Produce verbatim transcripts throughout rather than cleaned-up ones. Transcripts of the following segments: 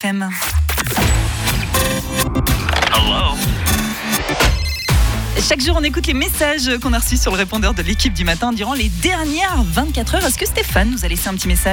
M. Hello. Chaque jour, on écoute les messages qu'on a reçus sur le répondeur de l'équipe du matin durant les dernières vingt-quatre heures. Est-ce que Stéphane nous a laissé un petit message ?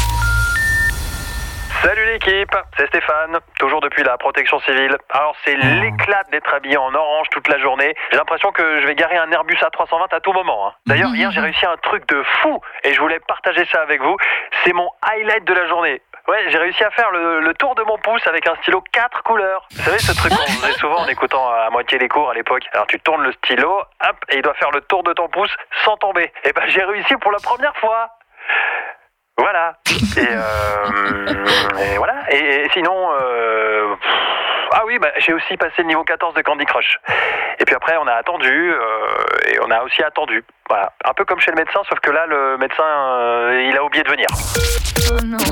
Salut l'équipe, c'est Stéphane, toujours depuis la protection civile. Alors c'est l'éclat d'être habillé en orange toute la journée. J'ai l'impression que je vais garer un Airbus A trois cent vingt à tout moment. Hein. D'ailleurs hier j'ai réussi un truc de fou et je voulais partager ça avec vous. C'est mon highlight de la journée. Ouais, j'ai réussi à faire le, le tour de mon pouce avec un stylo quatre couleurs. Vous savez ce truc qu'on faisait souvent en écoutant à moitié les cours à l'époque. Alors tu tournes le stylo, hop, et il doit faire le tour de ton pouce sans tomber. Et ben j'ai réussi pour la première fois. Voilà. Et, euh, et voilà. Et, et sinon, euh, ah oui, bah, j'ai aussi passé le niveau quatorze de Candy Crush. Et puis après, on a attendu euh, et on a aussi attendu. Voilà. Un peu comme chez le médecin, sauf que là, le médecin, euh, il a oublié de venir. Oh non.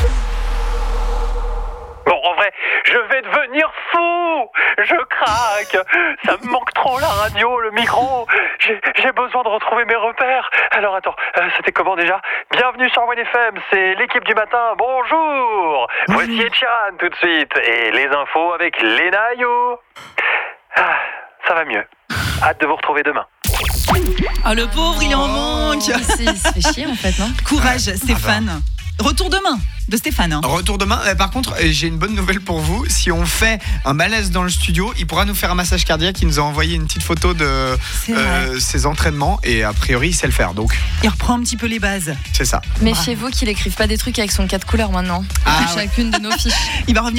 Bon, en vrai, je vais devenir fou. Je craque. Ça me manque trop la radio, le micro. J'ai, j'ai besoin de retrouver mes repères. Alors attends, euh, c'était comment déjà ? Bienvenue sur One F M, c'est l'équipe du matin. Bonjour. Voici Etchiran tout de suite. Et les infos avec Léna Yo. Ah, ça va mieux. Hâte de vous retrouver demain. Ah, le pauvre, il est en manque. Il se il se fait chier en fait, non ? Courage, Stéphane. Retour demain de Stéphane. Hein. Retour demain. Euh, par contre, euh, j'ai une bonne nouvelle pour vous. Si on fait un malaise dans le studio, il pourra nous faire un massage cardiaque. Il nous a envoyé une petite photo de euh, ses entraînements et a priori, il sait le faire. Donc, il reprend un petit peu les bases. C'est ça. Méfiez-vous qu'il écrive pas des trucs avec son quatre couleurs maintenant. Ah, chacune ouais. de nos fiches. Il va revenir.